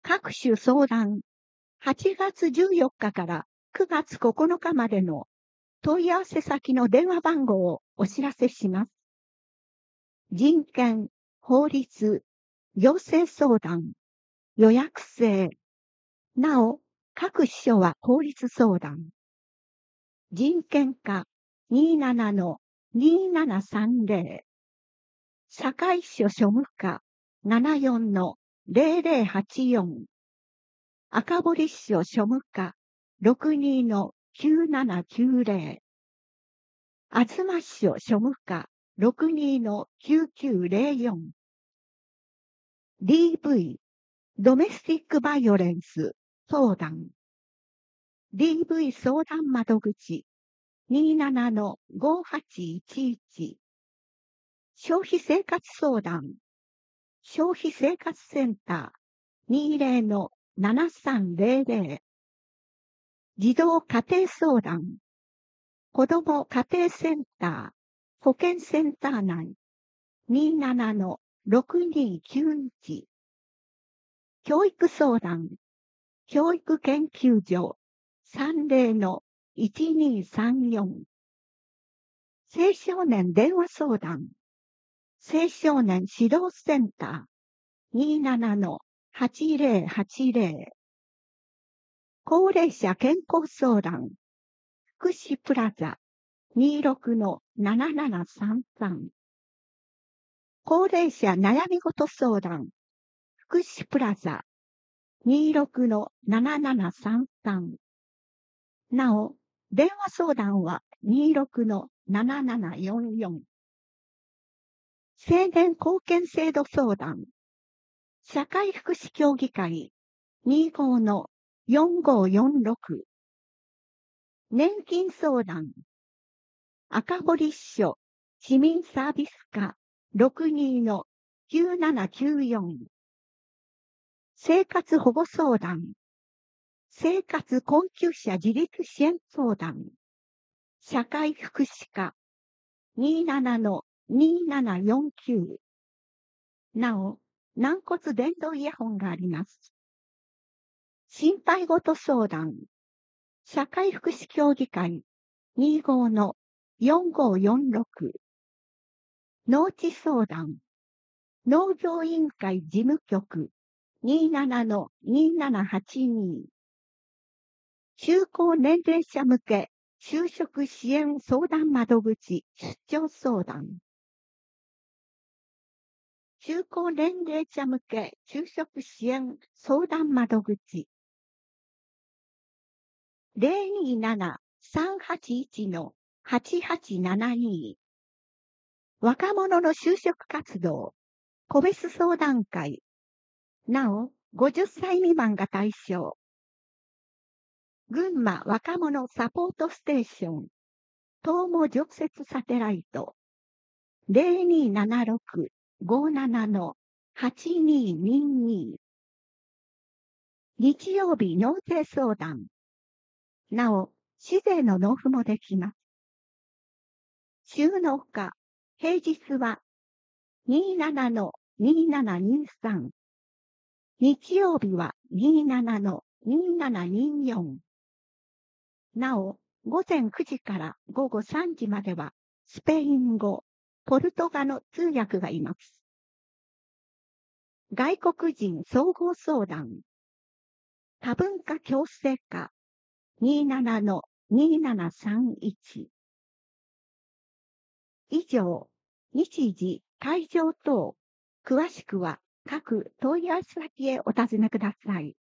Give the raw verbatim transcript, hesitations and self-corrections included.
各種相談、はちがつじゅうよっかからくがつここのかまでの問い合わせ先の電話番号をお知らせします。人権、法律、行政相談、予約制。なお、各支所は法律相談。人権課 にじゅうななのにじゅうななさんぜろ。堺支所庶務課 ななじゅうよんのぜろぜろはちよん。赤堀支所庶務課 ろくじゅうにのきゅうななきゅうぜろ。東支所庶務課 ろくじゅうにのきゅうきゅうぜろよん。ディーブイ、ドメスティックバイオレンス相談。ディーブイ 相談窓口 にじゅうななのごはちいちいち。消費生活相談。消費生活センター にじゅうぜろのななさんぜろぜろ。児童家庭相談。子ども家庭センター、保健センター内 にじゅうななのろくにきゅういち。教育相談。教育研究所 さんぜろのいちにさんよん。青少年電話相談。青少年指導センター にじゅうななのはちぜろはちぜろ。高齢者健康相談。福祉プラザ にじゅうろくのななななさんさん。高齢者悩み事相談。福祉プラザ にじゅうろくのななななさんさん。なお、電話相談はにじゅうろくのななななよんよん。青年貢献制度相談。社会福祉協議会 にじゅうごのよんごよんろく。年金相談。赤堀支所市民サービス課 ろくじゅうにのきゅうななきゅうよん。生活保護相談。生活困窮者自立支援相談。社会福祉課 にじゅうななのにじゅうななよんきゅう。なお、軟骨伝導イヤホンがあります。心配事相談。社会福祉協議会 にじゅうごのよんごよんろく。農地相談。農業委員会事務局 にじゅうななのにじゅうななはちに。中高年齢者向け就職支援相談窓口出張相談。中高年齢者向け就職支援相談窓口 ゼロにーななさんはちいちのはちはちななに。若者の就職活動個別相談会。なお、ごじゅっさい未満が対象。群馬若者サポートステーション。東毛常設サテライト。ゼロにーななろく ごーななのはちにーにーにー。日曜日納税相談。なお、市税の納付もできます。週納課。平日はにじゅうななのにじゅうななにさん。日曜日はにじゅうななのにじゅうななによん。なお、午前くじから午後さんじまでは、スペイン語、ポルトガル通訳がいます。外国人総合相談。多文化共生課 にじゅうななのにじゅうななさんいち。以上、日時、会場等、詳しくは各問い合わせ先へお尋ねください。